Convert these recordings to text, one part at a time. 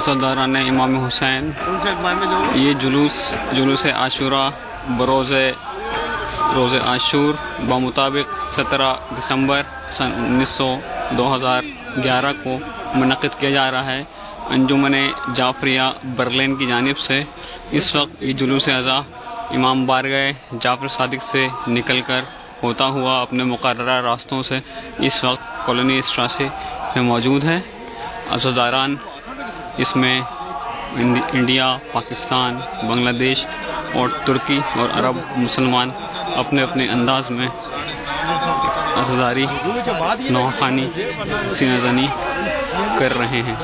عزاداران امام حسین، یہ جلوس عاشورہ بروز عاشور بمطابق 17 دسمبر سن 2011 کو منعقد کیا جا رہا ہے انجمن جعفریہ برلین کی جانب سے۔ اس وقت یہ جلوس ازاں امام بارگاہ جعفر صادق سے نکل کر ہوتا ہوا اپنے مقررہ راستوں سے اس وقت کالونی اسٹراسی میں موجود ہے۔ عزاداران اس میں انڈیا، پاکستان، بنگلہ دیش اور ترکی اور عرب مسلمان اپنے اپنے انداز میں عزاداری نوخوانی سینہ زنی کر رہے ہیں۔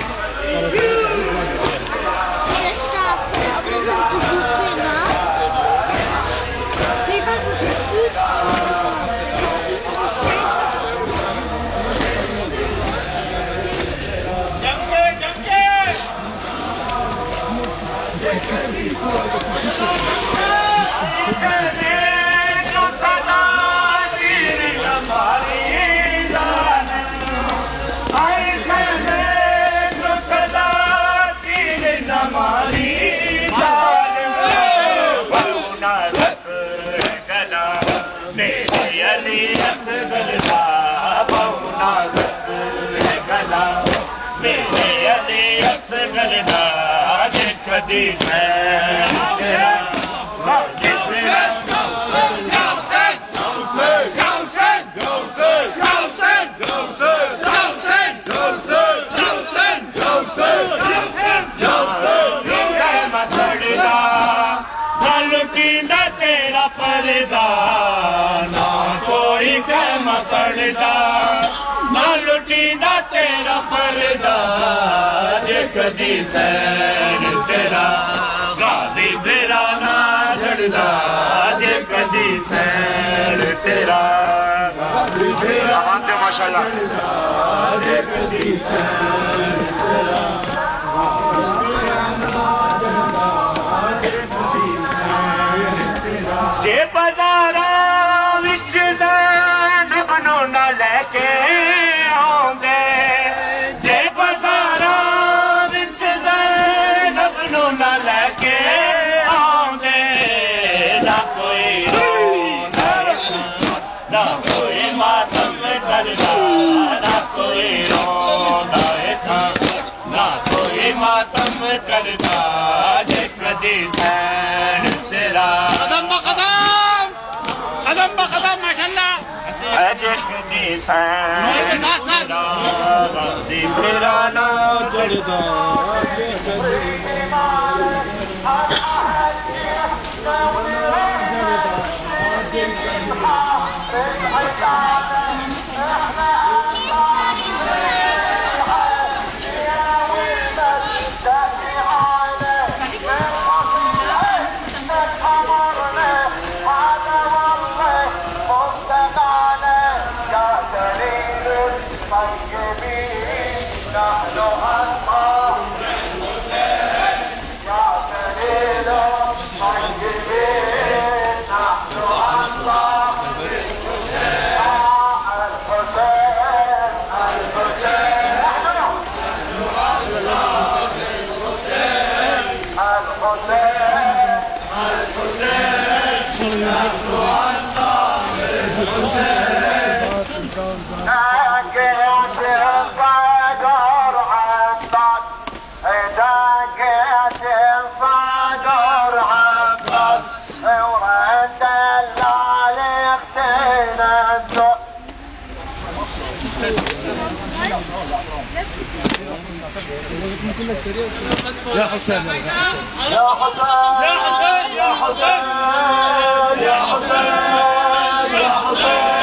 نہ لٹی نہ تیرا پردہ جے کدی سین تیرا غازی میرا نہ جڑدا جے کدی سین تیرا غازی میرا ماشاءاللہ جے کدی سین تیرا جے بازارا وچ زینب نو نہ لے کے آوندے، جے بازارا وچ زینب نو نہ لے کے آوندے، نہ کوئی روندا نہ کوئی ماتم کردا، نہ کوئی روندا تھا نہ کوئی ماتم کردا جے کدی سین تیرا قدم بقدم ماشاءاللہ جے کدی سین تیرا غازی میرا نہ جڑدا جے کدی يا حسين يا حسين يا حسين يا حسين يا حسين يا حسين